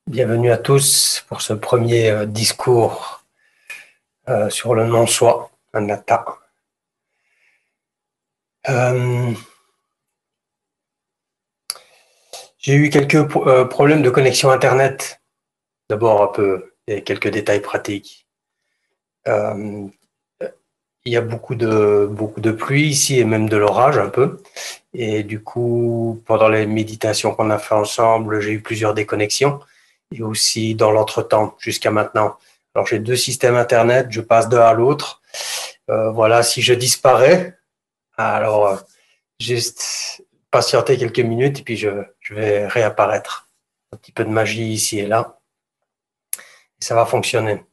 Bienvenue à tous pour ce premier discours sur le non-soi, anatta. J'ai eu quelques problèmes de connexion Internet. D'abord, un peu, et quelques détails pratiques. Il y a beaucoup de pluie ici et même de l'orage un peu. Et du coup, pendant les méditations qu'on a fait ensemble, j'ai eu plusieurs déconnexions. Et aussi dans l'entretemps jusqu'à maintenant. Alors, j'ai deux systèmes Internet, je passe d'un à l'autre. Voilà, si je disparais, alors juste patienter quelques minutes et puis je vais réapparaître. Un petit peu de magie ici et là. Et ça va fonctionner.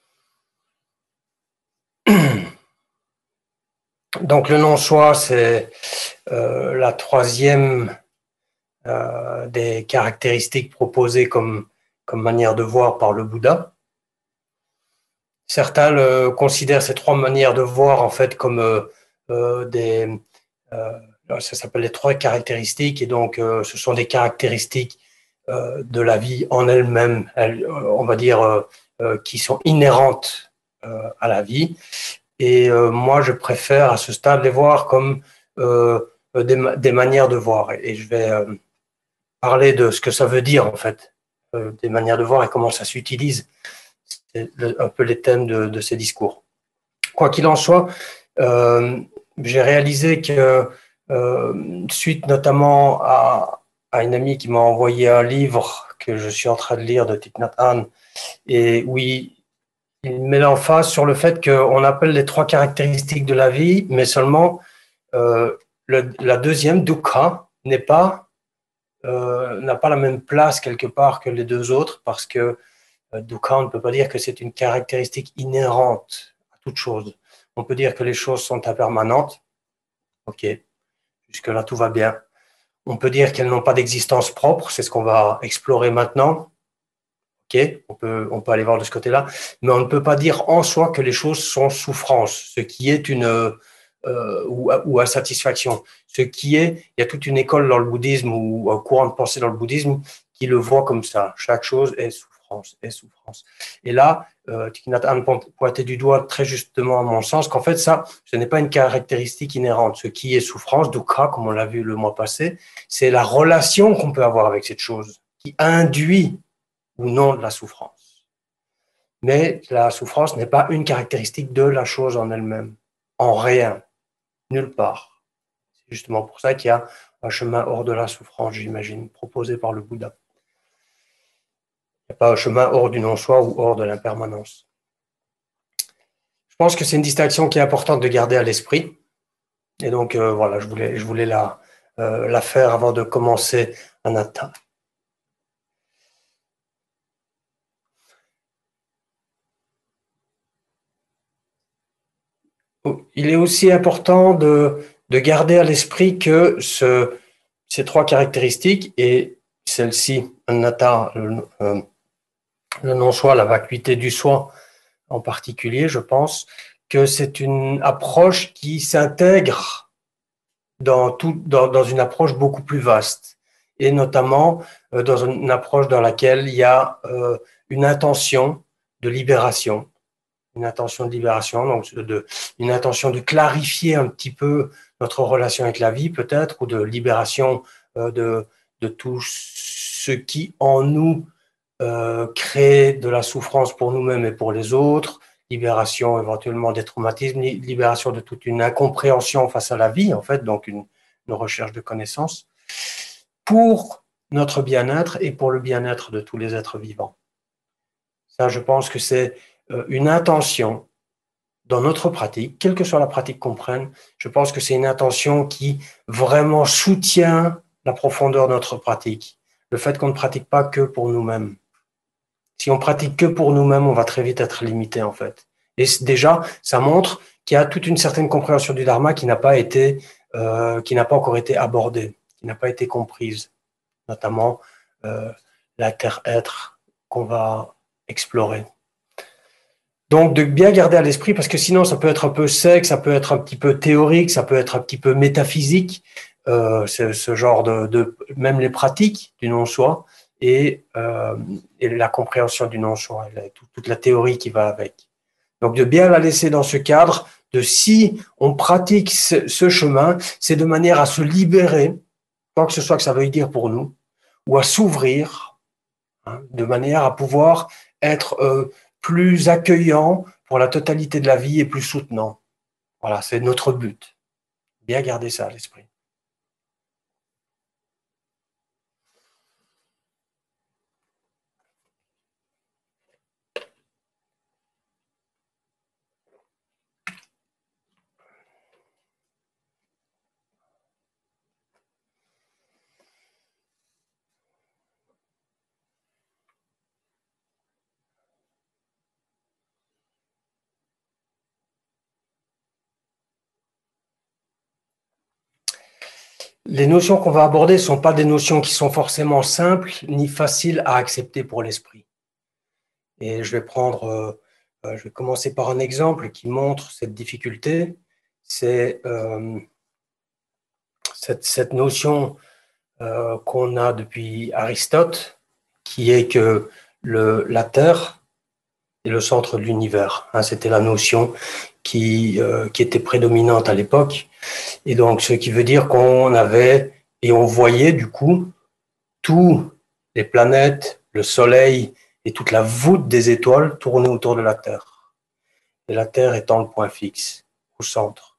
Donc le non-soi, c'est la troisième des caractéristiques proposées comme manière de voir par le Bouddha. Certains considèrent ces trois manières de voir en fait comme des ça s'appelle les trois caractéristiques, et donc ce sont des caractéristiques de la vie en elle-même, on va dire, qui sont inhérentes à la vie. Et moi, je préfère à ce stade les voir comme des manières de voir. Et je vais parler de ce que ça veut dire, en fait, des manières de voir et comment ça s'utilise. C'est un peu les thèmes de ces discours. Quoi qu'il en soit, j'ai réalisé que suite notamment à une amie qui m'a envoyé un livre que je suis en train de lire de Thich Nhat Hanh, et oui, il met l'emphase sur le fait qu'on appelle les trois caractéristiques de la vie, mais seulement la deuxième, dukkha, n'a pas la même place quelque part que les deux autres, parce que dukkha, on ne peut pas dire que c'est une caractéristique inhérente à toute chose. On peut dire que les choses sont impermanentes. Ok, jusque-là, tout va bien. On peut dire qu'elles n'ont pas d'existence propre, c'est ce qu'on va explorer maintenant. Ok, on peut aller voir de ce côté-là, mais on ne peut pas dire en soi que les choses sont souffrance, ce qui est ou insatisfaction. Ce qui est, il y a toute une école dans le bouddhisme ou un courant de pensée dans le bouddhisme qui le voit comme ça. Chaque chose est souffrance, est souffrance. Et là, Thich Nhat Hanh pointait du doigt très justement à mon sens qu'en fait ça, ce n'est pas une caractéristique inhérente. Ce qui est souffrance, dukkha, comme on l'a vu le mois passé, c'est la relation qu'on peut avoir avec cette chose qui induit ou non de la souffrance. Mais la souffrance n'est pas une caractéristique de la chose en elle-même, en rien, nulle part. C'est justement pour ça qu'il y a un chemin hors de la souffrance, j'imagine, proposé par le Bouddha. Il n'y a pas un chemin hors du non-soi ou hors de l'impermanence. Je pense que c'est une distinction qui est importante de garder à l'esprit. Et donc, voilà, je voulais la faire avant de commencer Anatta. Il est aussi important de garder à l'esprit que ces trois caractéristiques, et celle-ci, anatta, le non-soi, la vacuité du soi en particulier, je pense que c'est une approche qui s'intègre dans une approche beaucoup plus vaste, et notamment dans une approche dans laquelle il y a une intention de libération, une intention de libération, donc une intention de clarifier un petit peu notre relation avec la vie peut-être, ou de libération de tout ce qui en nous crée de la souffrance pour nous-mêmes et pour les autres, libération éventuellement des traumatismes, libération de toute une incompréhension face à la vie, en fait, donc une recherche de connaissances, pour notre bien-être et pour le bien-être de tous les êtres vivants. Ça, je pense que c'est une intention dans notre pratique, quelle que soit la pratique qu'on prenne, je pense que c'est une intention qui vraiment soutient la profondeur de notre pratique. Le fait qu'on ne pratique pas que pour nous-mêmes. Si on pratique que pour nous-mêmes, on va très vite être limité, en fait. Et déjà, ça montre qu'il y a toute une certaine compréhension du Dharma qui n'a pas encore été abordée, qui n'a pas été comprise, notamment la terre-être qu'on va explorer. Donc, de bien garder à l'esprit, parce que sinon, ça peut être un peu sec, ça peut être un petit peu théorique, ça peut être un petit peu métaphysique, ce genre même les pratiques du non-soi. et la compréhension du non-choix, toute la théorie qui va avec. Donc, de bien la laisser dans ce cadre, de si on pratique ce chemin, c'est de manière à se libérer, quoi que ce soit que ça veuille dire pour nous, ou à s'ouvrir, hein, de manière à pouvoir être plus accueillant pour la totalité de la vie et plus soutenant. Voilà, c'est notre but. Bien garder ça à l'esprit. Les notions qu'on va aborder ne sont pas des notions qui sont forcément simples ni faciles à accepter pour l'esprit. Et je vais commencer par un exemple qui montre cette difficulté. C'est cette notion qu'on a depuis Aristote, qui est que la Terre est le centre de l'univers. Hein, c'était la notion qui était prédominante à l'époque. Et donc, ce qui veut dire qu'on avait, et on voyait du coup, tous les planètes, le Soleil et toute la voûte des étoiles tourner autour de la Terre. Et la Terre étant le point fixe, au centre.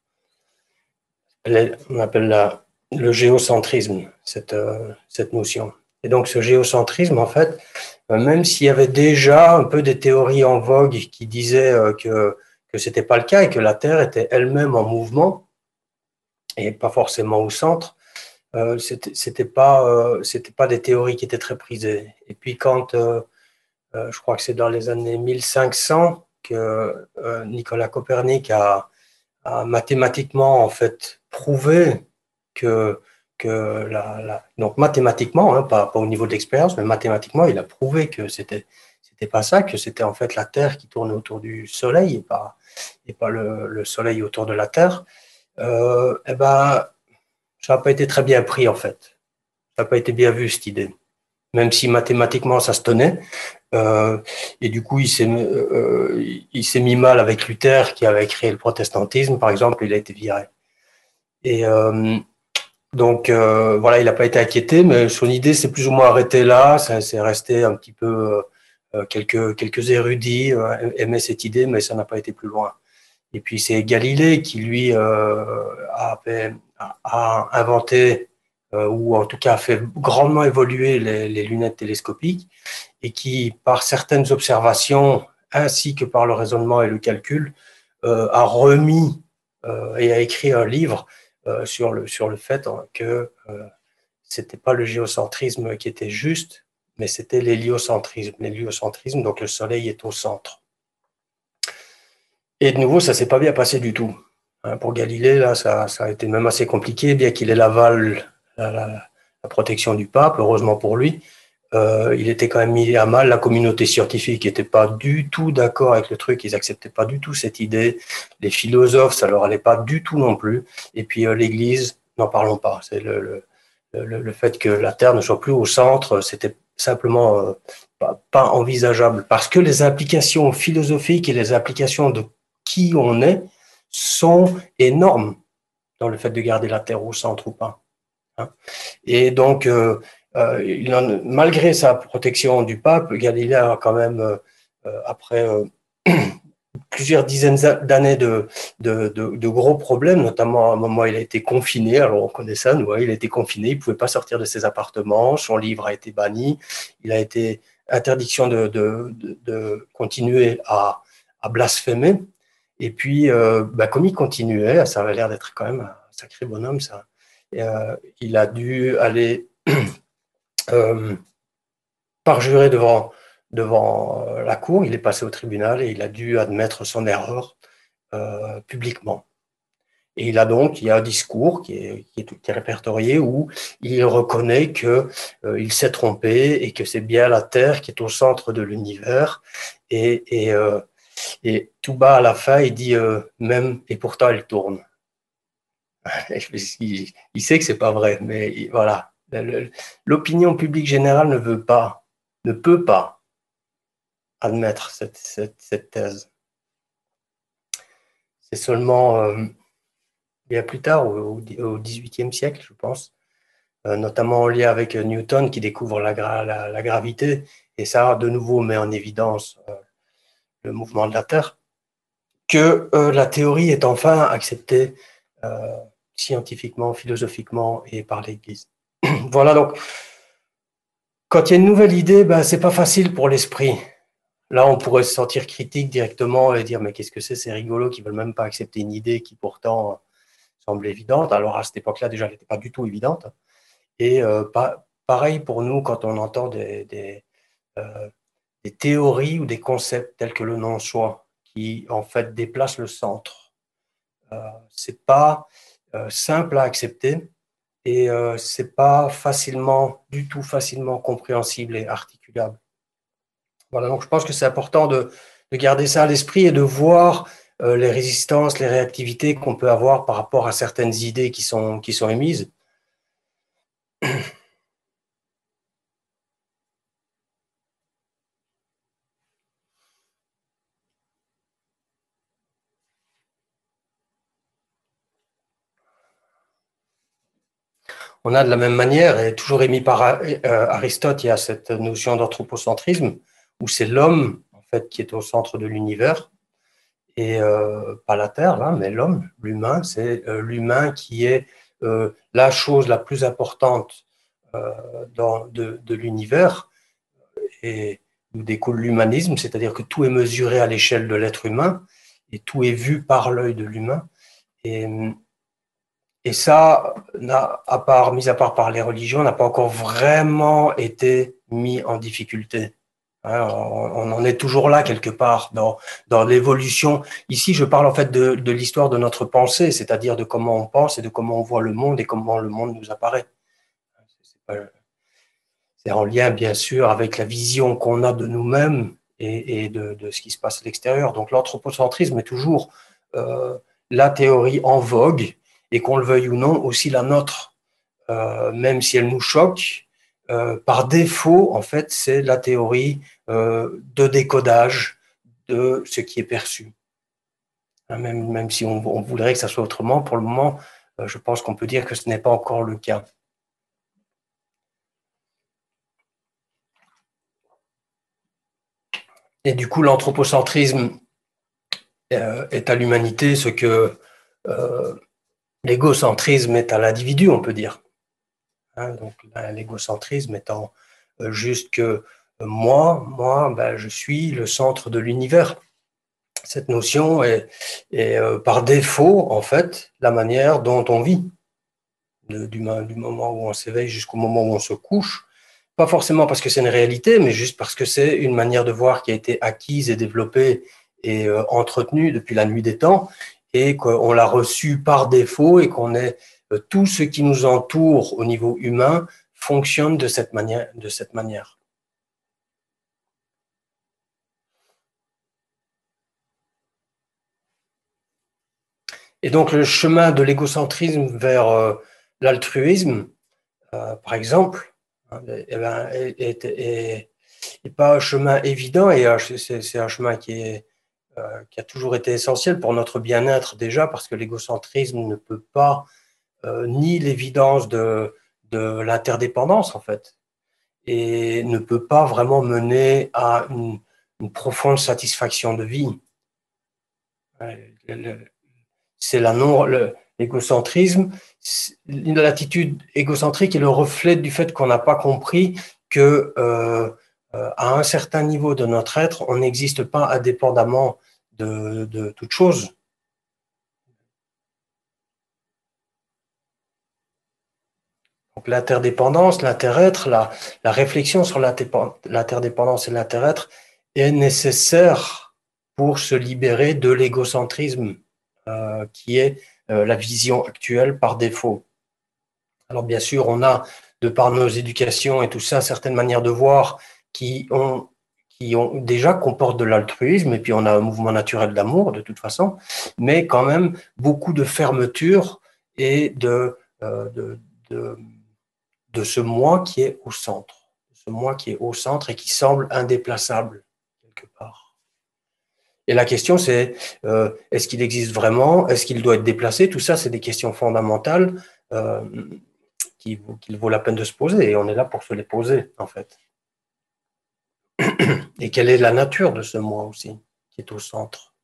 On appelle le géocentrisme, cette notion. Et donc, ce géocentrisme, en fait, même s'il y avait déjà un peu des théories en vogue qui disaient que ce n'était pas le cas et que la Terre était elle-même en mouvement et pas forcément au centre, c'était pas des théories qui étaient très prisées. Et puis quand je crois que c'est dans les années 1500 que Nicolas Copernic a mathématiquement en fait prouvé que donc mathématiquement, hein, pas au niveau de l'expérience, mais mathématiquement, il a prouvé que c'était pas ça, que c'était en fait la Terre qui tournait autour du Soleil et pas le Soleil autour de la Terre. Eh ben, ça n'a pas été très bien pris en fait. Ça n'a pas été bien vu cette idée, même si mathématiquement ça se tenait. Et du coup, il s'est mis mal avec Luther qui avait créé le protestantisme, par exemple, il a été viré. Et donc voilà, il n'a pas été inquiété, mais son idée s'est plus ou moins arrêtée là. Ça s'est resté un petit peu quelques érudits aimaient cette idée, mais ça n'a pas été plus loin. Et puis c'est Galilée qui lui a inventé ou en tout cas a fait grandement évoluer les lunettes télescopiques et qui, par certaines observations ainsi que par le raisonnement et le calcul, a remis et a écrit un livre sur le fait que c'était pas le géocentrisme qui était juste, mais c'était l'héliocentrisme. L'héliocentrisme, donc le Soleil est au centre. Et de nouveau, ça s'est pas bien passé du tout. Pour Galilée, là, ça a été même assez compliqué, bien qu'il ait l'aval, la protection du pape, heureusement pour lui. Il était quand même mis à mal. La communauté scientifique n'était pas du tout d'accord avec le truc, ils n'acceptaient pas du tout cette idée. Les philosophes, ça leur allait pas du tout non plus. Et puis l'Église, n'en parlons pas. C'est le fait que la Terre ne soit plus au centre, c'était simplement pas envisageable. Parce que les implications philosophiques et les implications de qui on est sont énormes dans le fait de garder la Terre au centre ou pas. Hein. Et donc, malgré sa protection du pape, Galilée a quand même, après plusieurs dizaines d'années de gros problèmes, notamment à un moment il a été confiné, alors on connaît ça, nous, il a été confiné, il ne pouvait pas sortir de ses appartements, son livre a été banni, il a été interdiction de continuer à blasphémer, et puis comme il continuait, ça avait l'air d'être quand même un sacré bonhomme ça, il a dû aller parjurer devant la cour, il est passé au tribunal et il a dû admettre son erreur publiquement. Et il y a un discours qui est répertorié où il reconnaît qu'il s'est trompé et que c'est bien la Terre qui est au centre de l'univers. Et tout bas à la fin, il dit même, et pourtant elle tourne. Il sait que c'est pas vrai, mais voilà. L'opinion publique générale ne peut pas admettre cette thèse. C'est seulement bien plus tard, au XVIIIe siècle, je pense, notamment en lien avec Newton qui découvre la gravité, et ça, de nouveau, met en évidence le mouvement de la Terre, que la théorie est enfin acceptée scientifiquement, philosophiquement et par l'Église. Voilà, donc, quand il y a une nouvelle idée, ben, c'est pas facile pour l'esprit. Là, on pourrait se sentir critique directement et dire, mais qu'est-ce que c'est rigolo qu'ils veulent même pas accepter une idée qui pourtant semble évidente. Alors, à cette époque-là, déjà, elle n'était pas du tout évidente. Et pareil pour nous, quand on entend des théories ou des concepts tels que le non-soi, qui, en fait, déplacent le centre. C'est pas simple à accepter et c'est pas du tout facilement compréhensible et articulable. Voilà, donc je pense que c'est important de garder ça à l'esprit et de voir les résistances, les réactivités qu'on peut avoir par rapport à certaines idées qui sont émises. On a de la même manière, et toujours émis par Aristote, il y a cette notion d'anthropocentrisme, où c'est l'homme en fait, qui est au centre de l'univers, et pas la Terre, là, mais l'homme, l'humain, c'est l'humain qui est la chose la plus importante de l'univers, et d'où découle l'humanisme, c'est-à-dire que tout est mesuré à l'échelle de l'être humain, et tout est vu par l'œil de l'humain. Et ça, mis à part par les religions, n'a pas encore vraiment été mis en difficulté. On en est toujours là quelque part dans l'évolution. Ici, je parle en fait de l'histoire de notre pensée, c'est-à-dire de comment on pense et de comment on voit le monde et comment le monde nous apparaît. C'est en lien, bien sûr, avec la vision qu'on a de nous-mêmes et de ce qui se passe à l'extérieur. Donc l'anthropocentrisme est toujours la théorie en vogue, et qu'on le veuille ou non, aussi la nôtre, même si elle nous choque. Par défaut, en fait, c'est la théorie de décodage de ce qui est perçu. Même si on voudrait que ça soit autrement, pour le moment, je pense qu'on peut dire que ce n'est pas encore le cas. Et du coup, l'anthropocentrisme est à l'humanité ce que l'égocentrisme est à l'individu, on peut dire. Donc, l'égocentrisme étant juste que moi, ben, je suis le centre de l'univers. Cette notion est par défaut, en fait, la manière dont on vit, du moment où on s'éveille jusqu'au moment où on se couche. Pas forcément parce que c'est une réalité, mais juste parce que c'est une manière de voir qui a été acquise et développée et entretenue depuis la nuit des temps, et qu'on l'a reçue par défaut, et qu'on est tout ce qui nous entoure au niveau humain fonctionne de cette manière. Et donc le chemin de l'égocentrisme vers l'altruisme, par exemple, est pas un chemin évident, et c'est un chemin qui a toujours été essentiel pour notre bien-être déjà, parce que l'égocentrisme ne peut pas nie l'évidence de l'interdépendance, en fait, et ne peut pas vraiment mener à une profonde satisfaction de vie. C'est l'égocentrisme, l'attitude égocentrique est le reflet du fait qu'on n'a pas compris que à un certain niveau de notre être, on n'existe pas indépendamment de toute chose. Donc l'interdépendance, l'inter-être, la réflexion sur l'interdépendance et l'inter-être est nécessaire pour se libérer de l'égocentrisme qui est la vision actuelle par défaut. Alors bien sûr, on a, de par nos éducations et tout ça, certaines manières de voir qui ont déjà comportent de l'altruisme, et puis on a un mouvement naturel d'amour de toute façon, mais quand même beaucoup de fermeture et de de ce moi qui est au centre, ce moi qui est au centre et qui semble indéplaçable quelque part. Et la question, c'est est-ce qu'il existe vraiment? Est-ce qu'il doit être déplacé? Tout ça, c'est des questions fondamentales qu'il vaut la peine de se poser. Et on est là pour se les poser, en fait. Et quelle est la nature de ce moi aussi, qui est au centre?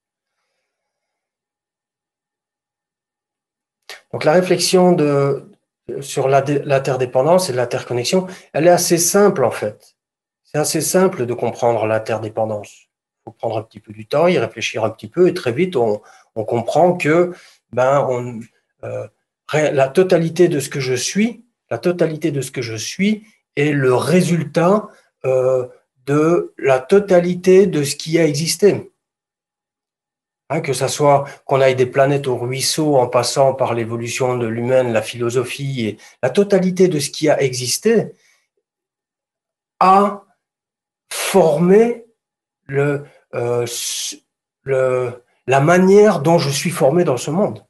Donc la réflexion sur l'interdépendance et l'interconnexion, elle est assez simple, en fait. C'est assez simple de comprendre l'interdépendance. Il faut prendre un petit peu du temps, y réfléchir un petit peu, et très vite, on comprend que la totalité de ce que je suis, est le résultat de la totalité de ce qui a existé. Hein, que ça soit qu'on aille des planètes au ruisseau en passant par l'évolution de l'humain, la philosophie, et la totalité de ce qui a existé a formé la manière dont je suis formé dans ce monde.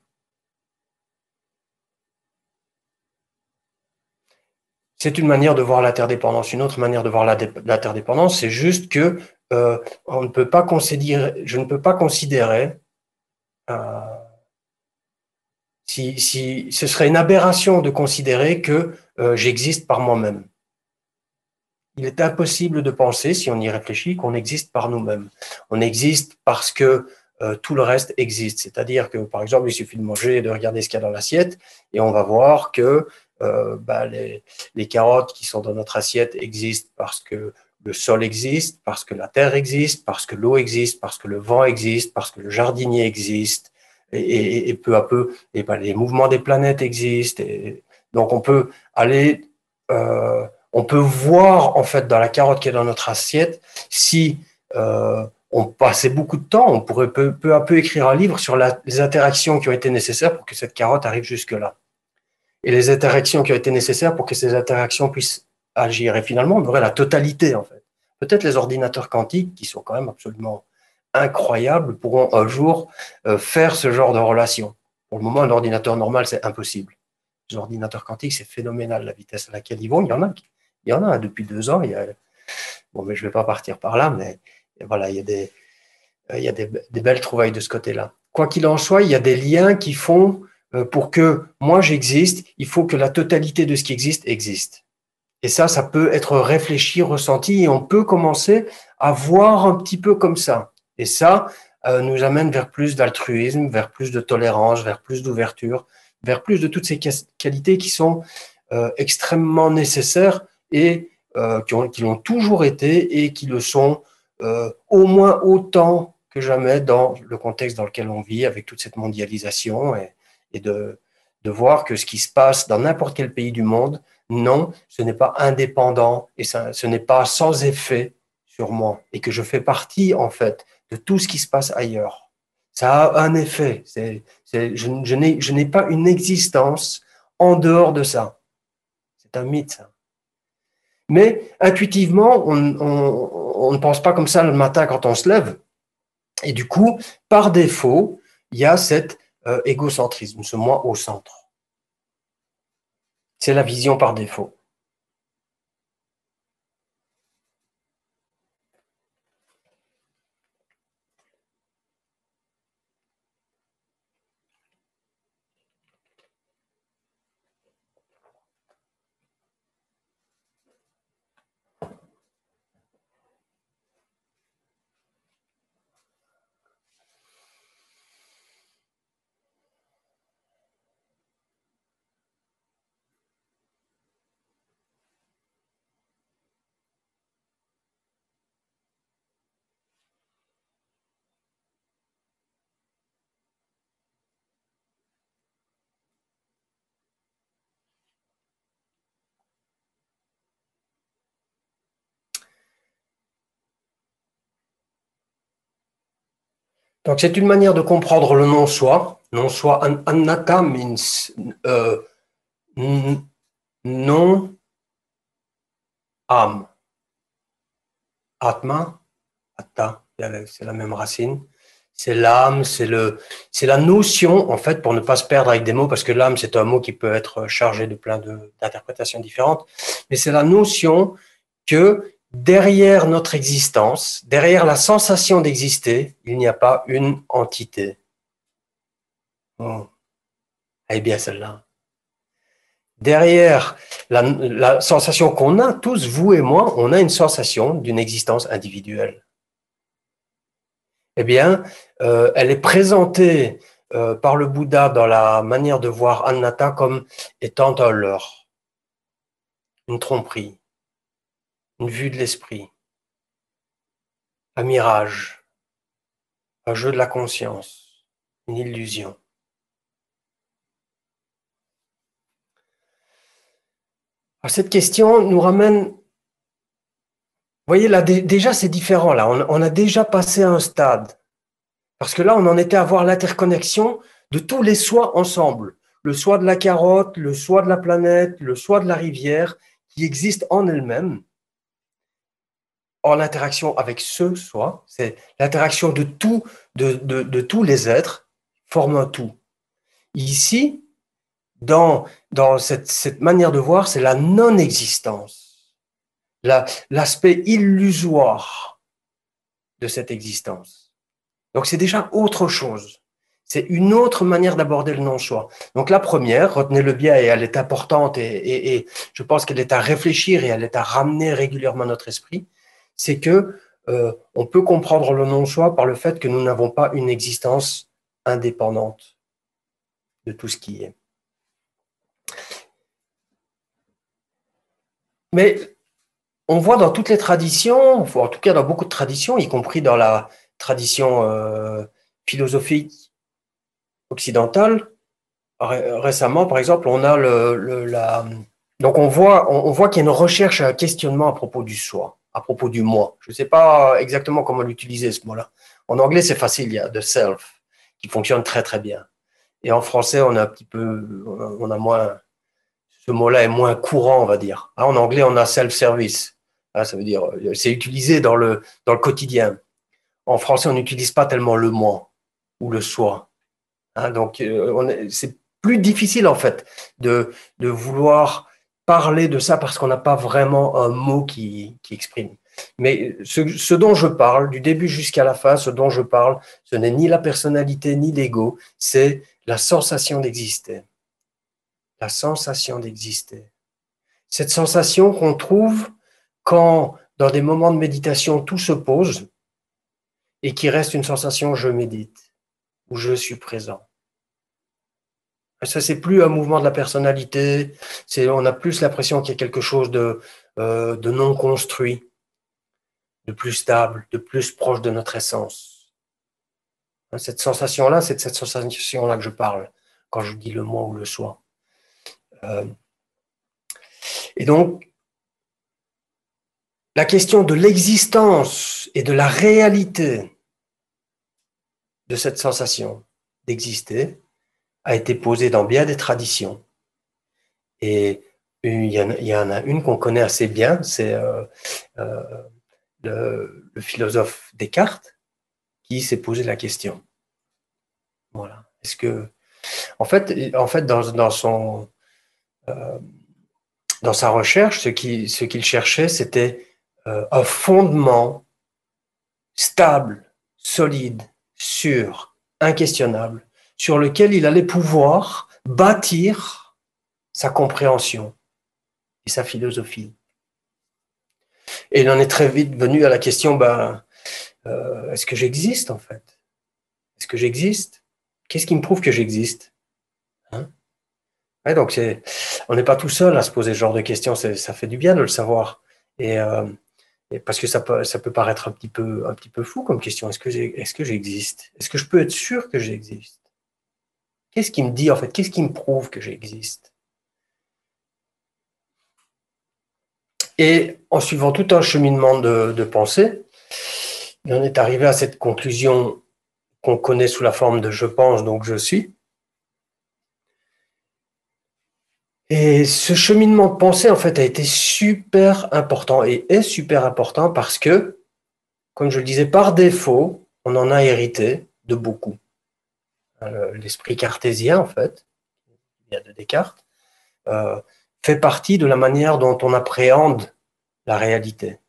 C'est une manière de voir l'interdépendance. Une autre manière de voir l'interdépendance, c'est juste que on ne peut pas je ne peux pas considérer si ce serait une aberration de considérer que j'existe par moi-même. Il est impossible de penser, si on y réfléchit, qu'on existe par nous-mêmes. On existe parce que tout le reste existe. C'est-à-dire que, par exemple, il suffit de manger et de regarder ce qu'il y a dans l'assiette, et on va voir que les carottes qui sont dans notre assiette existent parce que le sol existe, parce que la terre existe, parce que l'eau existe, parce que le vent existe, parce que le jardinier existe, et peu à peu, les mouvements des planètes existent. Et donc on peut aller on peut voir en fait dans la carotte qui est dans notre assiette si on passait beaucoup de temps, on pourrait peu à peu écrire un livre sur les interactions qui ont été nécessaires pour que cette carotte arrive jusque-là. Et les interactions qui ont été nécessaires pour que ces interactions puissent agir. Et finalement, on aurait la totalité en fait. Peut-être les ordinateurs quantiques, qui sont quand même absolument incroyables, pourront un jour faire ce genre de relation. Pour le moment, un ordinateur normal, c'est impossible. Les ordinateurs quantiques, c'est phénoménal la vitesse à laquelle ils vont. Il y en a depuis 2 ans. Bon, mais je ne vais pas partir par là, mais voilà, il y a des belles trouvailles de ce côté-là. Quoi qu'il en soit, il y a des liens qui font pour que moi j'existe, il faut que la totalité de ce qui existe existe. Et ça peut être réfléchi, ressenti, et on peut commencer à voir un petit peu comme ça. Et ça nous amène vers plus d'altruisme, vers plus de tolérance, vers plus d'ouverture, vers plus de toutes ces qualités qui sont extrêmement nécessaires et qui l'ont toujours été et qui le sont au moins autant que jamais dans le contexte dans lequel on vit, avec toute cette mondialisation et de voir que ce qui se passe dans n'importe quel pays du monde, non, ce n'est pas indépendant et ce n'est pas sans effet sur moi et que je fais partie en fait de tout ce qui se passe ailleurs. Ça a un effet. Je n'ai pas une existence en dehors de ça. C'est un mythe, ça. Mais intuitivement, on ne pense pas comme ça le matin quand on se lève. Et du coup, par défaut, il y a cet égocentrisme, ce moi au centre. C'est la vision par défaut. Donc, c'est une manière de comprendre le non-soi. Non-soi, anatta means non-âme. Atma, atta, c'est la même racine. c'est l'âme, c'est la notion, en fait, pour ne pas se perdre avec des mots, parce que l'âme, c'est un mot qui peut être chargé de plein d'interprétations différentes, mais c'est la notion que derrière notre existence, derrière la sensation d'exister, il n'y a pas une entité. Oh. Eh bien, celle-là. Derrière la sensation qu'on a, tous, vous et moi, on a une sensation d'une existence individuelle. Eh bien, elle est présentée par le Bouddha dans la manière de voir anatta comme étant un leurre, une tromperie, une vue de l'esprit, un mirage, un jeu de la conscience, une illusion. Alors, cette question nous ramène, vous voyez, là, déjà c'est différent, là, on a déjà passé un stade. Parce que là, on en était à voir l'interconnexion de tous les soi ensemble. Le soi de la carotte, le soi de la planète, le soi de la rivière, qui existent en elles-mêmes, en interaction avec ce soi. C'est l'interaction de tous les êtres, forme un tout. Ici, dans cette manière de voir, c'est la non-existence, l'aspect illusoire de cette existence. Donc, c'est déjà autre chose. C'est une autre manière d'aborder le non-soi. Donc, la première, retenez-le bien, et elle est importante, et je pense qu'elle est à réfléchir et elle est à ramener régulièrement notre esprit, c'est que on peut comprendre le non-soi par le fait que nous n'avons pas une existence indépendante de tout ce qui est. Mais on voit dans toutes les traditions, en tout cas dans beaucoup de traditions, y compris dans la tradition philosophique occidentale, récemment, par exemple, on a donc on voit qu'il y a une recherche et un questionnement à propos du soi, à propos du moi. Je ne sais pas exactement comment l'utiliser, ce mot-là. En anglais, c'est facile, il y a the self, qui fonctionne très très bien. Et en français, on a un petit peu, on a moins, ce mot-là est moins courant, on va dire. En anglais, on a self-service. Ça veut dire, c'est utilisé dans le quotidien. En français, on n'utilise pas tellement le moi ou le soi. Donc, c'est plus difficile, en fait, de vouloir parler de ça parce qu'on n'a pas vraiment un mot qui exprime. Mais ce dont je parle, du début jusqu'à la fin, ce dont je parle, ce n'est ni la personnalité ni l'ego, c'est la sensation d'exister. La sensation d'exister. Cette sensation qu'on trouve quand, dans des moments de méditation, tout se pose et qui reste une sensation « je médite » ou « je suis présent ». Ça, c'est plus un mouvement de la personnalité, on a plus l'impression qu'il y a quelque chose de non construit, de plus stable, de plus proche de notre essence. Cette sensation-là, c'est de cette sensation-là que je parle quand je dis le moi ou le soi. Et donc, la question de l'existence et de la réalité de cette sensation d'exister a été posée dans bien des traditions. Et il y en a une qu'on connaît assez bien, c'est le philosophe Descartes qui s'est posé la question. Voilà. Est-ce que, en fait, dans sa recherche, ce qu'il cherchait, c'était un fondement stable, solide, sûr, inquestionnable, sur lequel il allait pouvoir bâtir sa compréhension et sa philosophie. Et il en est très vite venu à la question, est-ce que j'existe en fait? Est-ce que j'existe? Qu'est-ce qui me prouve que j'existe? Donc on n'est pas tout seul à se poser ce genre de questions, ça fait du bien de le savoir. Et parce que ça peut paraître un petit peu fou comme question. Est-ce que j'existe? Est-ce que je peux être sûr que j'existe? Qu'est-ce qui me dit en fait? Qu'est-ce qui me prouve que j'existe? Et en suivant tout un cheminement de pensée, on est arrivé à cette conclusion qu'on connaît sous la forme de « je pense, donc je suis ». Et ce cheminement de pensée, en fait, a été super important et est super important parce que, comme je le disais, par défaut, on en a hérité de beaucoup. L'esprit cartésien, en fait, il y a de Descartes, fait partie de la manière dont on appréhende la réalité.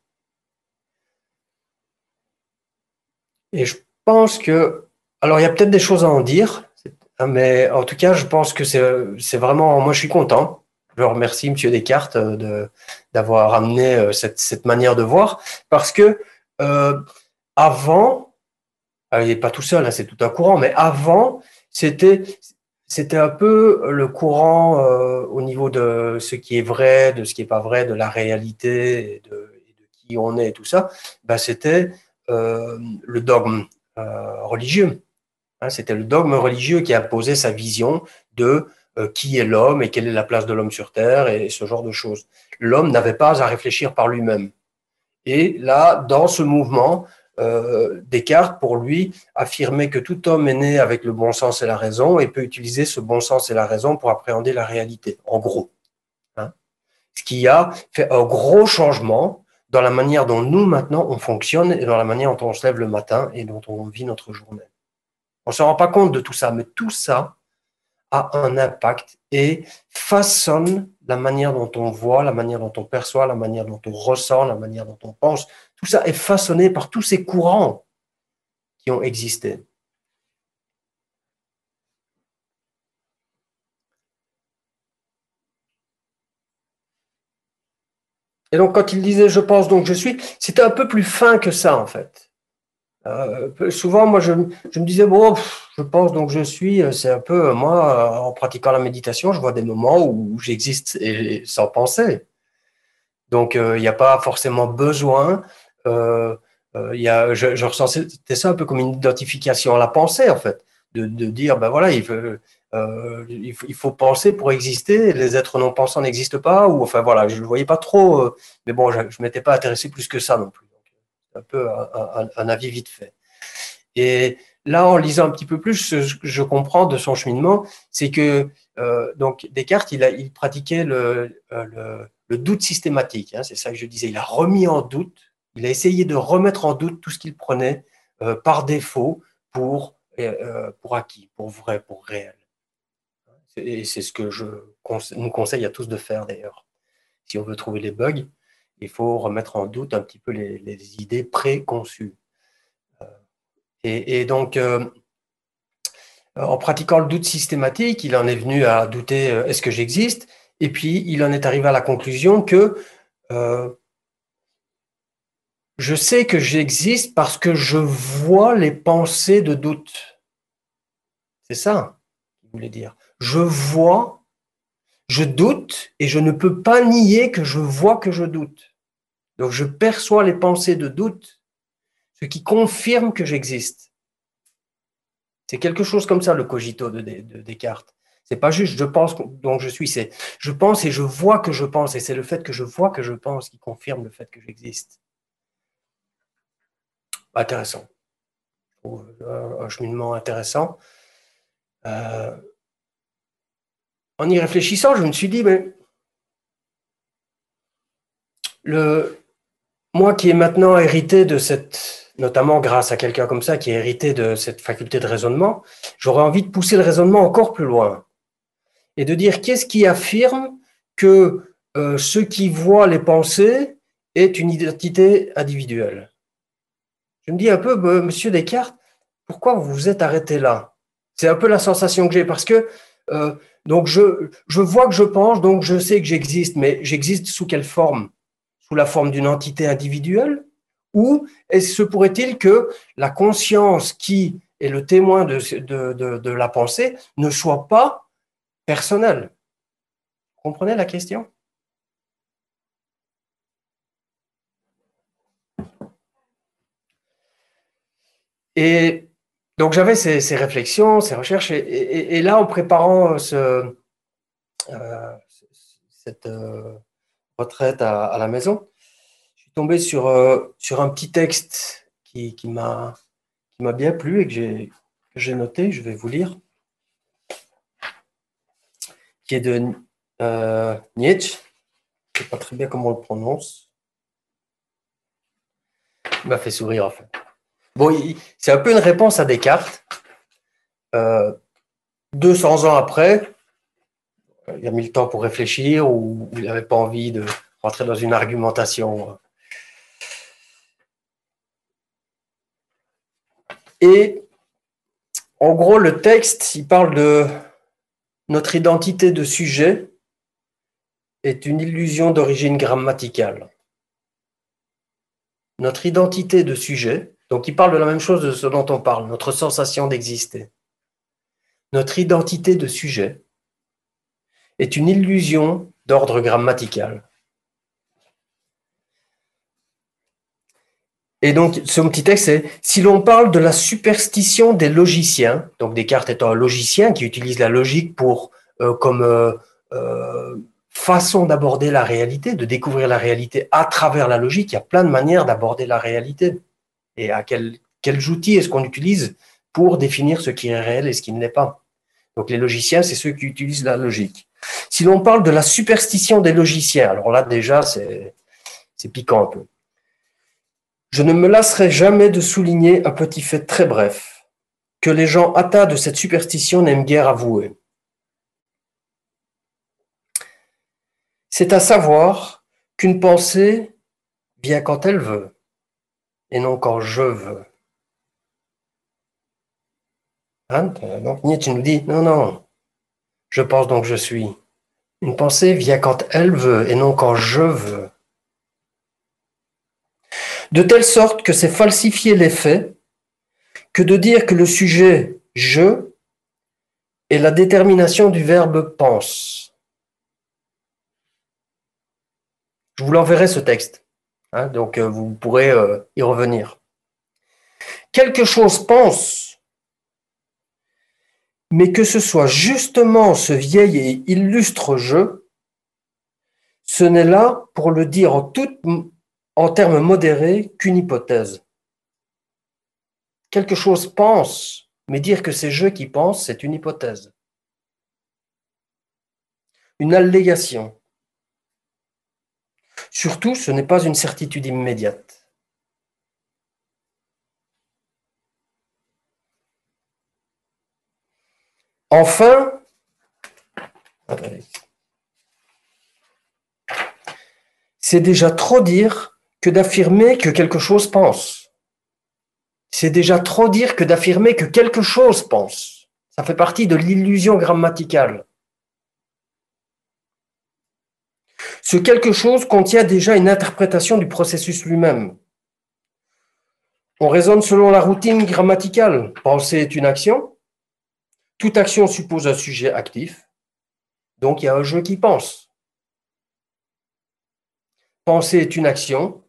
Et je pense que, alors il y a peut-être des choses à en dire, mais en tout cas, je pense que c'est vraiment, moi je suis content. Je remercie M. Descartes d'avoir amené cette manière de voir, parce que avant, il n'est pas tout seul, hein, c'est tout un courant, mais avant, c'était un peu le courant au niveau de ce qui est vrai, de ce qui n'est pas vrai, de la réalité, et de qui on est et tout ça. Ben, c'était le dogme religieux. Hein, c'était le dogme religieux qui imposait sa vision de qui est l'homme et quelle est la place de l'homme sur Terre et ce genre de choses. L'homme n'avait pas à réfléchir par lui-même. Et là, dans ce mouvement, Descartes, pour lui, affirmait que tout homme est né avec le bon sens et la raison et peut utiliser ce bon sens et la raison pour appréhender la réalité, en gros. Hein. Ce qui a fait un gros changement dans la manière dont nous, maintenant, on fonctionne et dans la manière dont on se lève le matin et dont on vit notre journée. On ne se rend pas compte de tout ça, mais tout ça a un impact et façonne la manière dont on voit, la manière dont on perçoit, la manière dont on ressent, la manière dont on pense. Tout ça est façonné par tous ces courants qui ont existé. Et donc, quand il disait « je pense donc je suis », c'était un peu plus fin que ça, en fait. Souvent, moi, je me disais « bon, je pense donc je suis », c'est un peu, moi, en pratiquant la méditation, je vois des moments où j'existe sans penser. Donc, il n'y a pas forcément besoin. Je ressentais ça un peu comme une identification à la pensée, en fait, de dire, ben voilà, il faut penser pour exister. Les êtres non pensants n'existent pas. Ou enfin voilà, je ne le voyais pas trop. Mais bon, je ne m'étais pas intéressé plus que ça non plus. C'est un peu un avis vite fait. Et là, en lisant un petit peu plus, ce que je comprends de son cheminement, c'est que donc Descartes, il pratiquait le doute systématique. Hein, c'est ça que je disais. Il a remis en doute, il a essayé de remettre en doute tout ce qu'il prenait par défaut pour acquis, pour vrai, pour réel. Et c'est ce que je nous conseille à tous de faire d'ailleurs. Si on veut trouver les bugs, il faut remettre en doute un petit peu les idées préconçues. Et donc, en pratiquant le doute systématique, il en est venu à douter est-ce que j'existe? Et puis, il en est arrivé à la conclusion que je sais que j'existe parce que je vois les pensées de doute. C'est ça qu'il voulait dire. Je vois, je doute et je ne peux pas nier que je vois que je doute. Donc, je perçois les pensées de doute, ce qui confirme que j'existe. C'est quelque chose comme ça, le cogito de Descartes. C'est pas juste je pense donc je suis, c'est je pense et je vois que je pense, et c'est le fait que je vois que je pense qui confirme le fait que j'existe. Intéressant. Je trouve un cheminement intéressant. En y réfléchissant, je me suis dit, mais moi qui ai maintenant hérité de cette, notamment grâce à quelqu'un comme ça, qui est hérité de cette faculté de raisonnement, j'aurais envie de pousser le raisonnement encore plus loin et de dire qu'est-ce qui affirme que ce qui voit les pensées est une identité individuelle. Je me dis un peu, monsieur Descartes, pourquoi vous vous êtes arrêté là? C'est un peu la sensation que j'ai, parce que donc je vois que je pense, donc je sais que j'existe, mais j'existe sous quelle forme? Sous la forme d'une entité individuelle? Ou se pourrait-il que la conscience qui est le témoin de la pensée ne soit pas personnelle? Vous comprenez la question? Et donc j'avais ces réflexions, ces recherches, et là, en préparant cette retraite à la maison, je suis tombé sur un petit texte qui m'a bien plu et que j'ai noté, je vais vous lire, qui est de Nietzsche. Je ne sais pas très bien comment on le prononce. Il m'a fait sourire, en fait. Bon, c'est un peu une réponse à Descartes. 200 ans après, il a mis le temps pour réfléchir ou il n'avait pas envie de rentrer dans une argumentation. Et en gros, le texte, il parle de notre identité de sujet est une illusion d'origine grammaticale. Notre identité de sujet, donc il parle de la même chose de ce dont on parle, notre sensation d'exister. Notre identité de sujet est une illusion d'ordre grammatical. Et donc, ce petit texte, c'est « Si l'on parle de la superstition des logiciens », donc Descartes étant un logicien qui utilise la logique pour comme façon d'aborder la réalité, de découvrir la réalité à travers la logique, il y a plein de manières d'aborder la réalité. Et à quels outils est-ce qu'on utilise pour définir ce qui est réel et ce qui ne l'est pas. Donc les logiciens, c'est ceux qui utilisent la logique. Si l'on parle de la superstition des logiciens, alors là déjà, c'est piquant un peu. Je ne me lasserai jamais de souligner un petit fait très bref, que les gens atteints de cette superstition n'aiment guère avouer. C'est à savoir qu'une pensée vient quand elle veut, et non quand je veux. Hein? Donc Nietzsche nous dit, non, non, je pense donc je suis. Une pensée vient quand elle veut, et non quand je veux. De telle sorte que c'est falsifier les faits que de dire que le sujet « je » est la détermination du verbe « pense ». Je vous l'enverrai ce texte, hein, donc vous pourrez y revenir. Quelque chose pense, mais que ce soit justement ce vieil et illustre « je », ce n'est là, pour le dire en termes modérés, qu'une hypothèse. Quelque chose pense, mais dire que c'est je qui pense, c'est une hypothèse. Une allégation. Surtout, ce n'est pas une certitude immédiate. Enfin, c'est déjà trop dire que d'affirmer que quelque chose pense. C'est déjà trop dire que d'affirmer que quelque chose pense. Ça fait partie de l'illusion grammaticale. Ce quelque chose contient déjà une interprétation du processus lui-même. On raisonne selon la routine grammaticale. Penser est une action. Toute action suppose un sujet actif. Donc il y a un je qui pense. Penser est une action.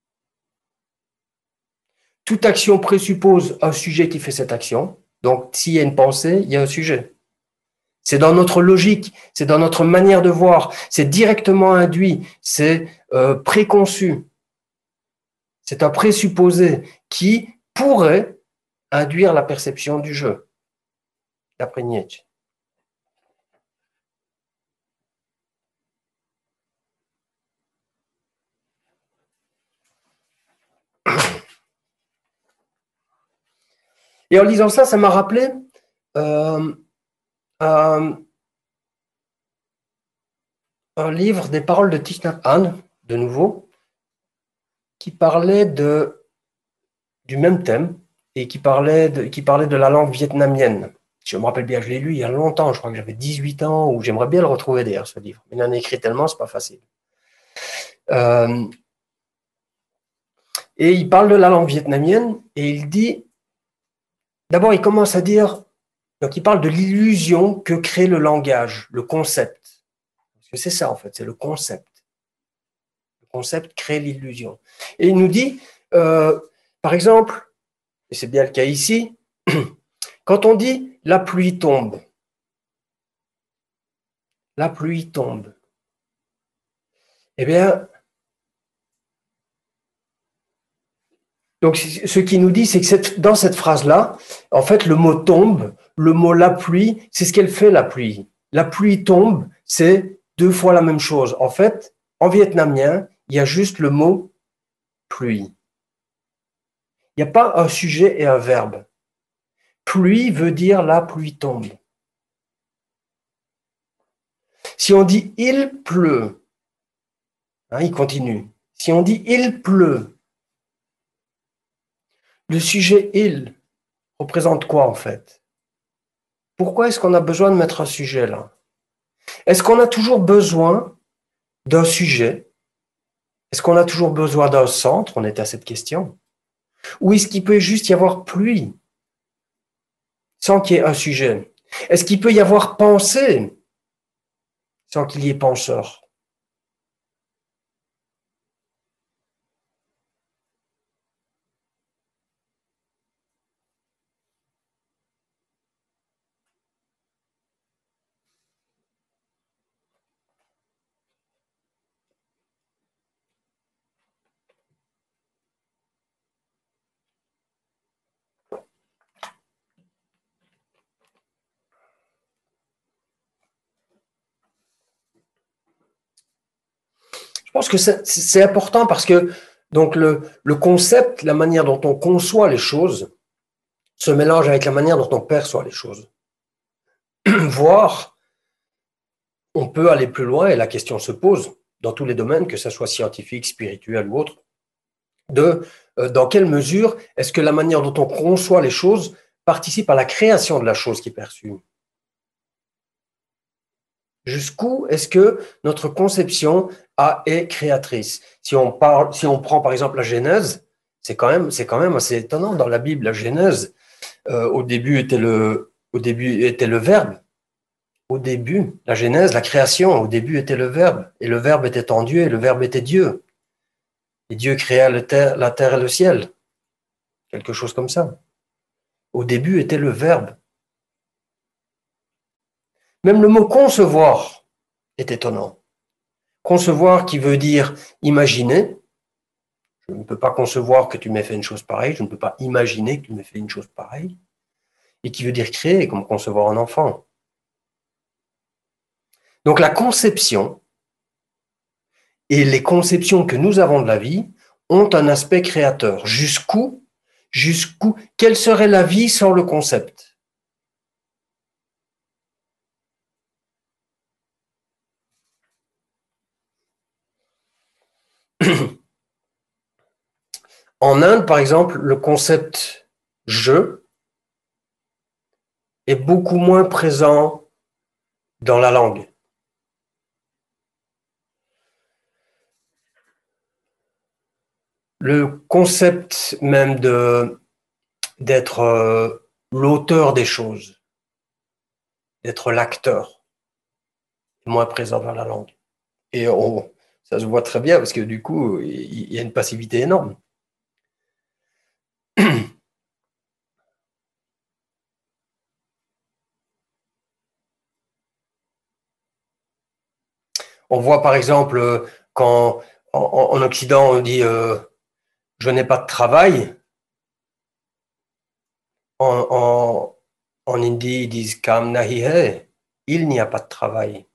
Toute action présuppose un sujet qui fait cette action. Donc s'il y a une pensée, il y a un sujet. C'est dans notre logique, c'est dans notre manière de voir, c'est directement induit, c'est préconçu. C'est un présupposé qui pourrait induire la perception du jeu, d'après Nietzsche. Et en lisant ça, ça m'a rappelé un livre des paroles de Thich Nhat Hanh, de nouveau, qui parlait du même thème et qui parlait de la langue vietnamienne. Je me rappelle bien, je l'ai lu il y a longtemps, je crois que j'avais 18 ans, ou j'aimerais bien le retrouver d'ailleurs, ce livre. Il en a écrit tellement, c'est pas facile. Et il parle de la langue vietnamienne et il dit, d'abord il commence à dire, donc il parle de l'illusion que crée le langage, le concept. Parce que c'est ça en fait, c'est le concept. Le concept crée l'illusion. Et il nous dit, par exemple, et c'est bien le cas ici, quand on dit la pluie tombe, eh bien, donc ce qui nous dit, c'est que dans cette phrase-là, en fait, le mot tombe, le mot la pluie, c'est ce qu'elle fait la pluie. La pluie tombe, c'est 2 fois la même chose. En fait, en vietnamien, il y a juste le mot pluie. Il n'y a pas un sujet et un verbe. Pluie veut dire la pluie tombe. Si on dit il pleut, hein, il continue. Si on dit il pleut, le sujet il représente quoi en fait? Pourquoi est-ce qu'on a besoin de mettre un sujet là? Est-ce qu'on a toujours besoin d'un sujet? Est-ce qu'on a toujours besoin d'un centre? On est à cette question. Ou est-ce qu'il peut juste y avoir pluie sans qu'il y ait un sujet? Est-ce qu'il peut y avoir pensée sans qu'il y ait penseur? Je pense que c'est important parce que donc le concept, la manière dont on conçoit les choses, se mélange avec la manière dont on perçoit les choses. Voire, on peut aller plus loin et la question se pose dans tous les domaines, que ce soit scientifique, spirituel ou autre, de dans quelle mesure est-ce que la manière dont on conçoit les choses participe à la création de la chose qui est perçue. Jusqu'où est-ce que notre conception est créatrice? Si on prend par exemple la Genèse, c'est quand même assez étonnant. Dans la Bible, la Genèse, au début était le Verbe. Au début, la Genèse, la création, au début était le Verbe. Et le Verbe était en Dieu et le Verbe était Dieu. Et Dieu créa la terre et le ciel. Quelque chose comme ça. Au début était le Verbe. Même le mot concevoir est étonnant. Concevoir qui veut dire imaginer. Je ne peux pas concevoir que tu m'aies fait une chose pareille. Je ne peux pas imaginer que tu m'aies fait une chose pareille. Et qui veut dire créer, comme concevoir un enfant. Donc la conception et les conceptions que nous avons de la vie ont un aspect créateur. Jusqu'où, quelle serait la vie sans le concept? En Inde, par exemple, le concept je est beaucoup moins présent dans la langue. Le concept même d'être l'auteur des choses, d'être l'acteur, est moins présent dans la langue. Et ça se voit très bien parce que du coup, il y a une passivité énorme. On voit par exemple quand en Occident on dit je n'ai pas de travail. En Indie, ils disent kam nahi hai, il n'y a pas de travail.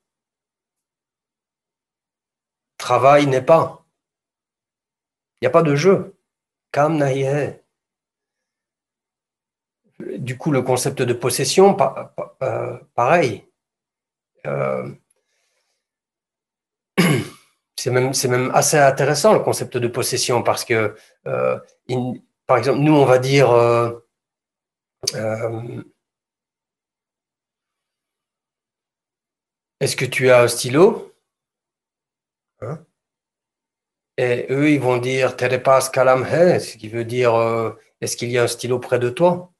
Travail n'est pas. Il n'y a pas de jeu. Kam nahi hai. Du coup, le concept de possession, pareil. C'est même assez intéressant le concept de possession parce que, par exemple, nous, on va dire est-ce que tu as un stylo? Hein? Et eux, ils vont dire tere pas kalam hai, ce qui veut dire est-ce qu'il y a un stylo près de toi?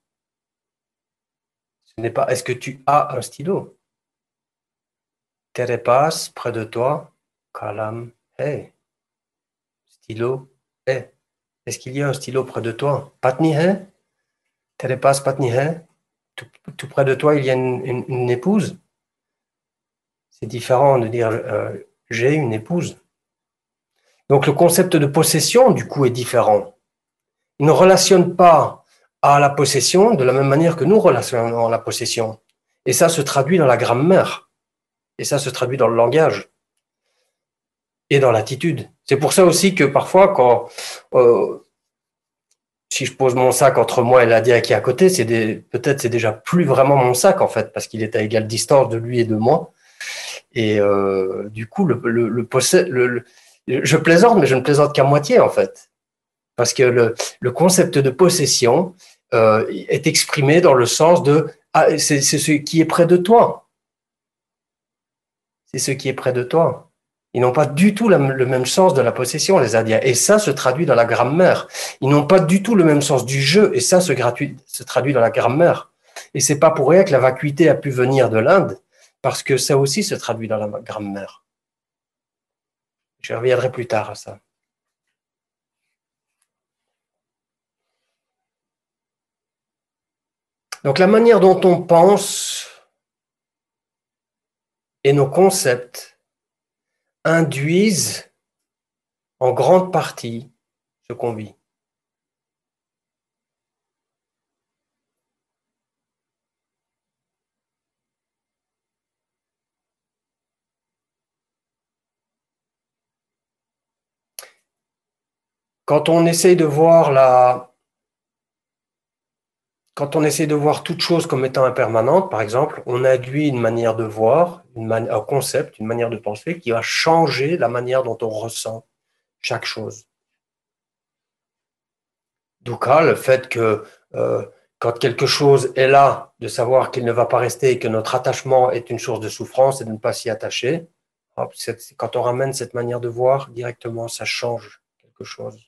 Ce n'est pas est-ce que tu as un stylo? Tere pas près de toi, kalam hai. Stylo hai. Est-ce qu'il y a un stylo près de toi? Patni hai? Tere pas patni hai? Tout près de toi, il y a une épouse. C'est différent de dire j'ai une épouse. Donc le concept de possession, du coup, est différent. Il ne relationne pas à la possession de la même manière que nous relationnons à la possession. Et ça se traduit dans la grammaire. Et ça se traduit dans le langage. Et dans l'attitude. C'est pour ça aussi que parfois, quand si je pose mon sac entre moi et la dia qui est à côté, peut-être c'est déjà plus vraiment mon sac en fait, parce qu'il est à égale distance de lui et de moi. Et du coup, je plaisante, mais je ne plaisante qu'à moitié en fait, parce que le concept de possession est exprimé dans le sens de c'est ce qui est près de toi. C'est ce qui est près de toi. Ils n'ont pas du tout le même sens de la possession, les Indiens. Et ça se traduit dans la grammaire. Ils n'ont pas du tout le même sens du jeu. Et ça se traduit dans la grammaire. Et c'est pas pour rien que la vacuité a pu venir de l'Inde, parce que ça aussi se traduit dans la grammaire. Je reviendrai plus tard à ça. Donc la manière dont on pense et nos concepts induisent en grande partie ce qu'on vit. Quand on essaye de voir toute chose comme étant impermanente, par exemple, on induit une manière de voir, un concept, une manière de penser qui va changer la manière dont on ressent chaque chose. D'où le fait que quand quelque chose est là, de savoir qu'il ne va pas rester et que notre attachement est une source de souffrance et de ne pas s'y attacher, quand on ramène cette manière de voir directement, ça change quelque chose.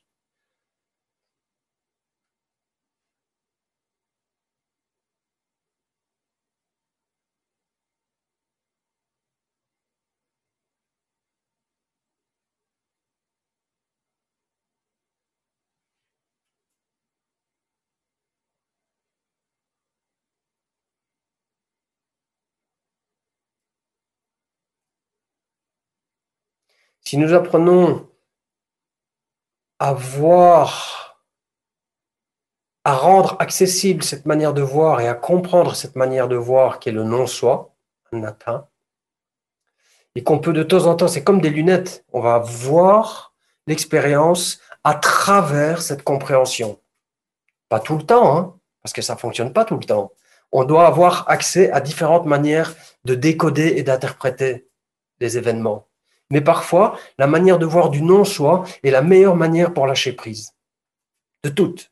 Si nous apprenons à voir, à rendre accessible cette manière de voir et à comprendre cette manière de voir qui est le non-soi, anatta, et qu'on peut de temps en temps, c'est comme des lunettes, on va voir l'expérience à travers cette compréhension. Pas tout le temps, hein, parce que ça ne fonctionne pas tout le temps. On doit avoir accès à différentes manières de décoder et d'interpréter les événements. Mais parfois, la manière de voir du non-soi est la meilleure manière pour lâcher prise. De toutes.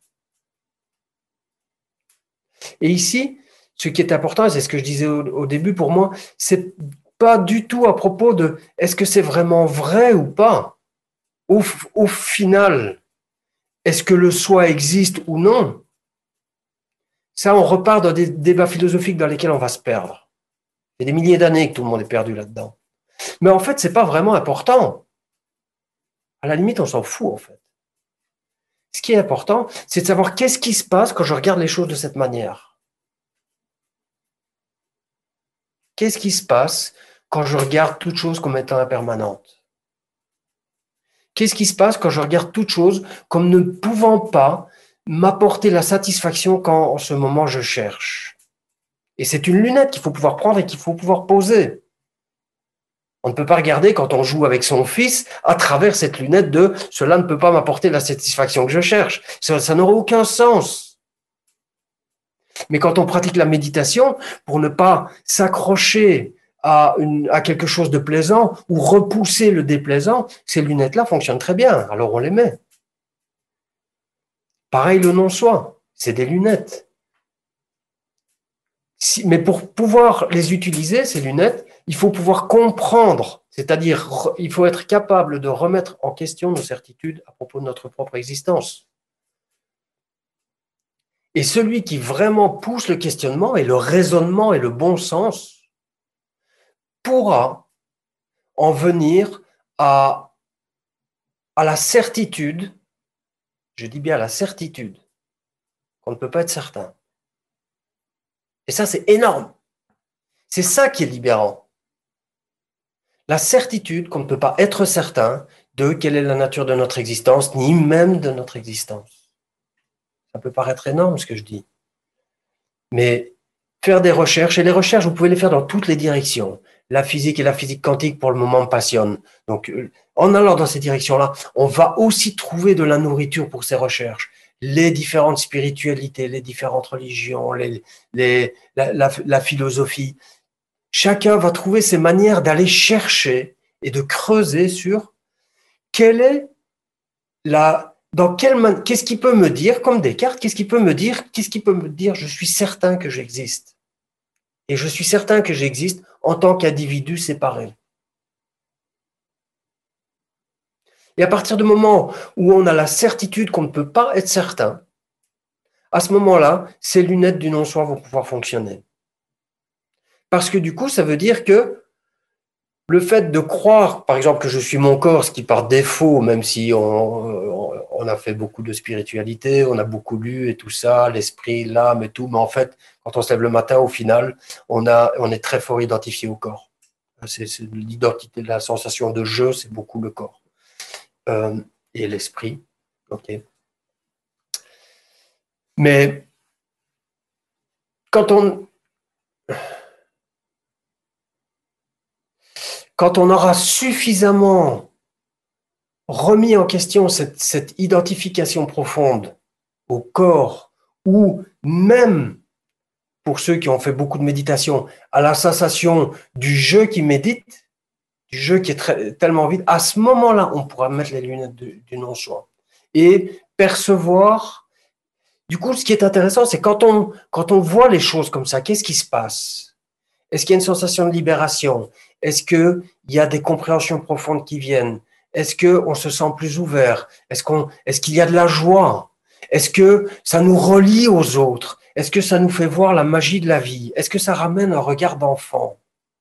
Et ici, ce qui est important, et c'est ce que je disais au début pour moi, c'est pas du tout à propos de est-ce que c'est vraiment vrai ou pas. Au final, est-ce que le soi existe ou non? Ça, on repart dans des débats philosophiques dans lesquels on va se perdre. Il y a des milliers d'années que tout le monde est perdu là-dedans. Mais en fait, c'est pas vraiment important. À la limite, on s'en fout, en fait. Ce qui est important, c'est de savoir qu'est-ce qui se passe quand je regarde les choses de cette manière. Qu'est-ce qui se passe quand je regarde toute chose comme étant impermanente? Qu'est-ce qui se passe quand je regarde toute chose comme ne pouvant pas m'apporter la satisfaction quand en ce moment je cherche? Et c'est une lunette qu'il faut pouvoir prendre et qu'il faut pouvoir poser. On ne peut pas regarder quand on joue avec son fils à travers cette lunette de « cela ne peut pas m'apporter la satisfaction que je cherche ». Ça n'aurait aucun sens. Mais quand on pratique la méditation, pour ne pas s'accrocher à quelque chose de plaisant ou repousser le déplaisant, ces lunettes-là fonctionnent très bien, alors on les met. Pareil le non-soi, c'est des lunettes. Mais pour pouvoir les utiliser, ces lunettes, il faut pouvoir comprendre, c'est-à-dire il faut être capable de remettre en question nos certitudes à propos de notre propre existence. Et celui qui vraiment pousse le questionnement et le raisonnement et le bon sens pourra en venir à la certitude, je dis bien la certitude, qu'on ne peut pas être certain. Et ça, c'est énorme. C'est ça qui est libérant. La certitude qu'on ne peut pas être certain de quelle est la nature de notre existence, ni même de notre existence. Ça peut paraître énorme ce que je dis. Mais faire des recherches, et les recherches, vous pouvez les faire dans toutes les directions. La physique et la physique quantique, pour le moment, me passionnent. Donc, en allant dans ces directions-là, on va aussi trouver de la nourriture pour ces recherches. les différentes spiritualités, les différentes religions, la philosophie. Chacun va trouver ses manières d'aller chercher et de creuser sur quelle est qu'est-ce qui peut me dire, comme Descartes, qu'est-ce qui peut me dire, je suis certain que j'existe. Et je suis certain que j'existe en tant qu'individu séparé. Et à partir du moment où on a la certitude qu'on ne peut pas être certain, à ce moment-là, ces lunettes du non-soi vont pouvoir fonctionner. Parce que du coup, ça veut dire que le fait de croire, par exemple, que je suis mon corps, ce qui par défaut, même si on a fait beaucoup de spiritualité, on a beaucoup lu et tout ça, l'esprit, l'âme et tout, mais en fait, quand on se lève le matin, au final, on est très fort identifié au corps. C'est l'identité, la sensation de je, c'est beaucoup le corps. Et l'esprit. Ok. Mais quand on aura suffisamment remis en question cette identification profonde au corps, ou même pour ceux qui ont fait beaucoup de méditation, à la sensation du je qui médite, du je qui est tellement vide, à ce moment-là, on pourra mettre les lunettes du non-soi et percevoir. Du coup, ce qui est intéressant, c'est quand on voit les choses comme ça, qu'est-ce qui se passe? Est-ce qu'il y a une sensation de libération? Est-ce qu'il y a des compréhensions profondes qui viennent? Est-ce qu'on se sent plus ouvert? Est-ce qu'il y a de la joie? Est-ce que ça nous relie aux autres? Est-ce que ça nous fait voir la magie de la vie? Est-ce que ça ramène un regard d'enfant?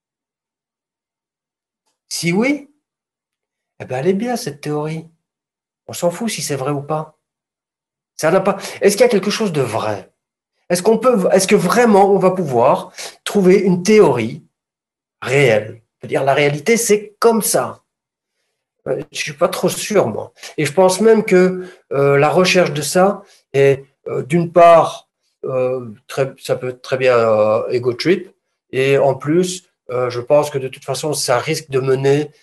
Si oui, eh ben elle est bien cette théorie. On s'en fout si c'est vrai ou pas. Ça n'a pas. Est-ce qu'il y a quelque chose de vrai? Est-ce que vraiment on va pouvoir trouver une théorie réelle? C'est-à-dire la réalité, c'est comme ça. Je ne suis pas trop sûr, moi. Et je pense même que la recherche de ça est, d'une part, ça peut être très bien ego trip, et en plus, je pense que de toute façon, ça risque de mener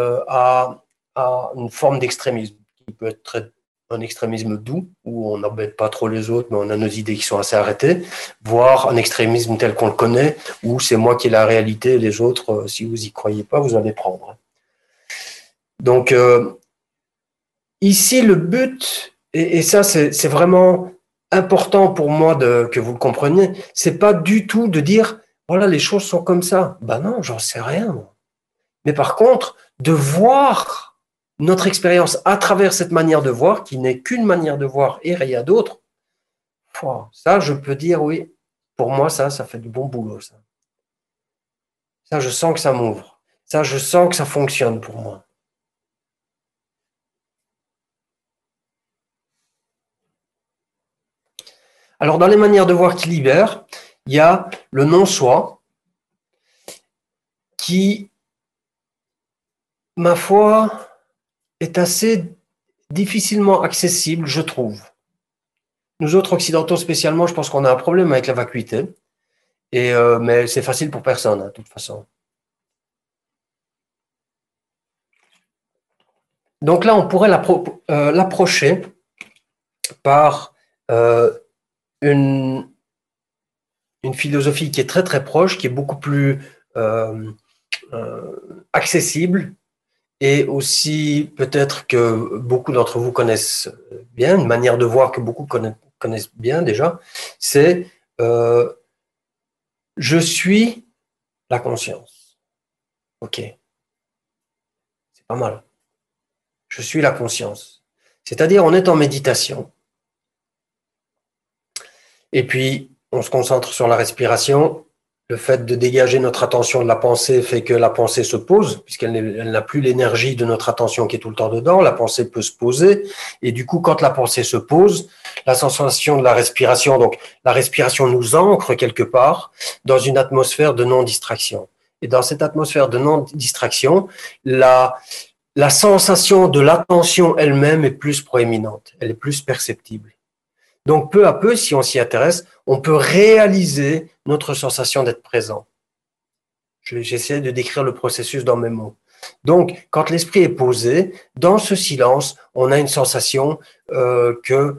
à une forme d'extrémisme, qui peut être un extrémisme doux, où on n'embête pas trop les autres, mais on a nos idées qui sont assez arrêtées, voire un extrémisme tel qu'on le connaît, où c'est moi qui ai la réalité, et les autres, si vous y croyez pas, vous allez prendre. Donc, ici, le but, et ça, c'est vraiment important pour moi que vous le compreniez, c'est pas du tout de dire, voilà, les choses sont comme ça. Ben non, j'en sais rien, moi. Mais par contre, de voir notre expérience à travers cette manière de voir, qui n'est qu'une manière de voir et rien d'autre, ça, je peux dire, oui, pour moi, ça fait du bon boulot, ça. Ça, je sens que ça m'ouvre. Ça, je sens que ça fonctionne pour moi. Alors, dans les manières de voir qui libèrent, il y a le non-soi qui, ma foi, est assez difficilement accessible, je trouve. Nous autres occidentaux spécialement, je pense qu'on a un problème avec la vacuité, mais c'est facile pour personne, hein, de toute façon. Donc là, on pourrait l'approcher par une philosophie qui est très très proche, qui est beaucoup plus accessible, et aussi peut-être que beaucoup d'entre vous connaissent bien, une manière de voir que beaucoup connaissent bien déjà, c'est je suis la conscience. Ok, c'est pas mal. Je suis la conscience. C'est-à-dire, on est en méditation. Et puis, on se concentre sur la respiration. Le fait de dégager notre attention de la pensée fait que la pensée se pose, puisqu'elle n'a plus l'énergie de notre attention qui est tout le temps dedans. La pensée peut se poser. Et du coup, quand la pensée se pose, la sensation de la respiration, donc la respiration nous ancre quelque part dans une atmosphère de non-distraction. Et dans cette atmosphère de non-distraction, la sensation de l'attention elle-même est plus proéminente, elle est plus perceptible. Donc, peu à peu, si on s'y intéresse, on peut réaliser notre sensation d'être présent. J'essaie de décrire le processus dans mes mots. Donc, quand l'esprit est posé, dans ce silence, on a une sensation que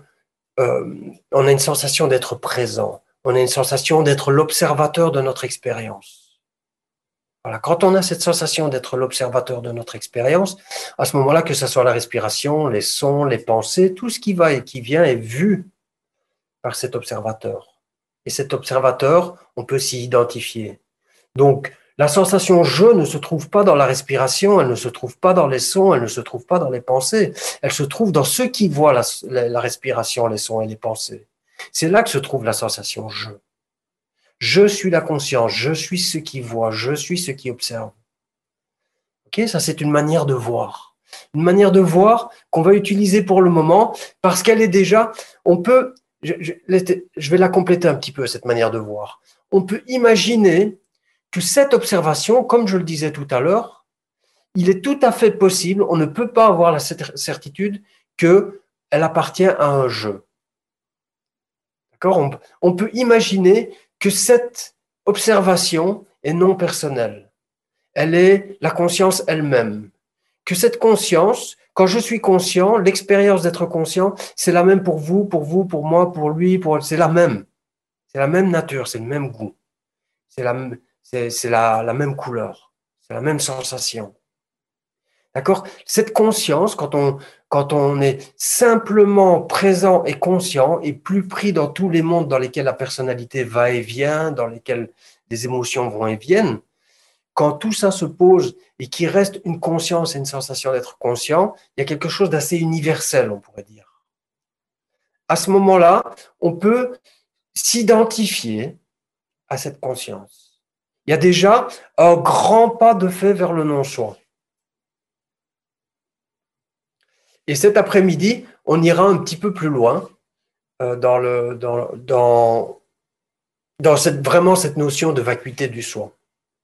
on a une sensation d'être présent, on a une sensation d'être l'observateur de notre expérience. Voilà, quand on a cette sensation d'être l'observateur de notre expérience, à ce moment-là, que ce soit la respiration, les sons, les pensées, tout ce qui va et qui vient est vu par cet observateur. Et cet observateur, on peut s'y identifier. Donc, la sensation je ne se trouve pas dans la respiration, elle ne se trouve pas dans les sons, elle ne se trouve pas dans les pensées, elle se trouve dans ceux qui voient la respiration, les sons et les pensées. C'est là que se trouve la sensation je. Je suis la conscience, je suis ce qui voit, je suis ce qui observe. Ok, ça c'est une manière de voir. Une manière de voir qu'on va utiliser pour le moment parce qu'elle est déjà, on peut, je vais la compléter un petit peu, cette manière de voir. On peut imaginer que cette observation, comme je le disais tout à l'heure, il est tout à fait possible, on ne peut pas avoir la certitude qu'elle appartient à un jeu. D'accord ? On peut imaginer que cette observation est non personnelle. Elle est la conscience elle-même. Que cette conscience, quand je suis conscient, l'expérience d'être conscient, c'est la même pour vous, pour moi, pour lui, c'est la même. C'est la même nature, c'est le même goût. C'est la même couleur. C'est la même sensation. D'accord ? Cette conscience, quand on est simplement présent et conscient et plus pris dans tous les mondes dans lesquels la personnalité va et vient, dans lesquels les émotions vont et viennent, quand tout ça se pose et qu'il reste une conscience et une sensation d'être conscient, il y a quelque chose d'assez universel, on pourrait dire. À ce moment-là, on peut s'identifier à cette conscience. Il y a déjà un grand pas de fait vers le non-soi. Et cet après-midi, on ira un petit peu plus loin dans vraiment cette notion de vacuité du soi.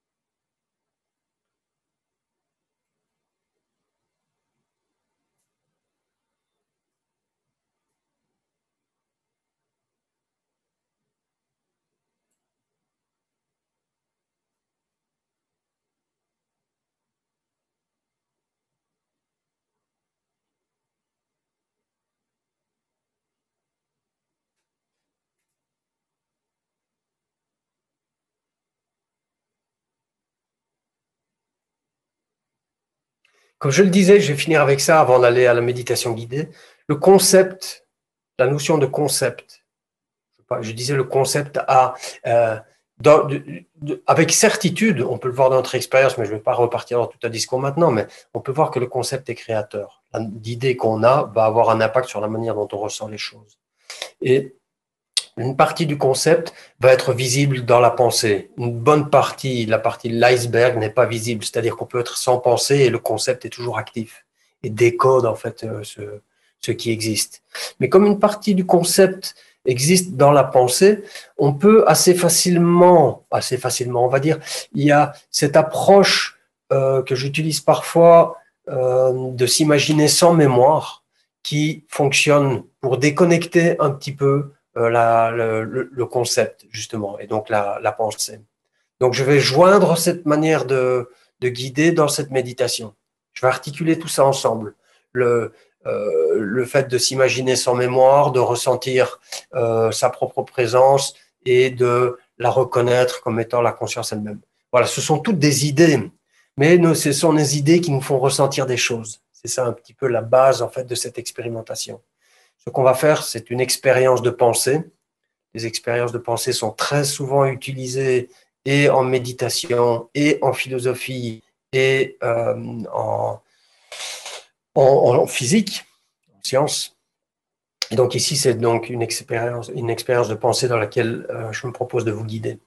Comme je le disais, je vais finir avec ça avant d'aller à la méditation guidée. Le concept, la notion de concept, je disais le concept euh, avec certitude, on peut le voir dans notre expérience, mais je ne vais pas repartir dans tout un discours maintenant, mais on peut voir que le concept est créateur. L'idée qu'on a va avoir un impact sur la manière dont on ressent les choses. Et une partie du concept va être visible dans la pensée. Une bonne partie, la partie de l'iceberg n'est pas visible, c'est-à-dire qu'on peut être sans pensée et le concept est toujours actif et décode en fait ce qui existe. Mais comme une partie du concept existe dans la pensée, on peut assez facilement, on va dire, il y a cette approche que j'utilise parfois de s'imaginer sans mémoire qui fonctionne pour déconnecter un petit peu le concept, justement, et donc la pensée. Donc, je vais joindre cette manière de guider dans cette méditation. Je vais articuler tout ça ensemble. Le fait de s'imaginer sans mémoire, de ressentir sa propre présence et de la reconnaître comme étant la conscience elle-même. Voilà, ce sont toutes des idées, mais ce sont des idées qui nous font ressentir des choses. C'est ça un petit peu la base, en fait, de cette expérimentation. Ce qu'on va faire, c'est une expérience de pensée. Les expériences de pensée sont très souvent utilisées et en méditation, et en philosophie, et en physique, en sciences. Et donc ici, c'est donc une expérience de pensée dans laquelle je me propose de vous guider.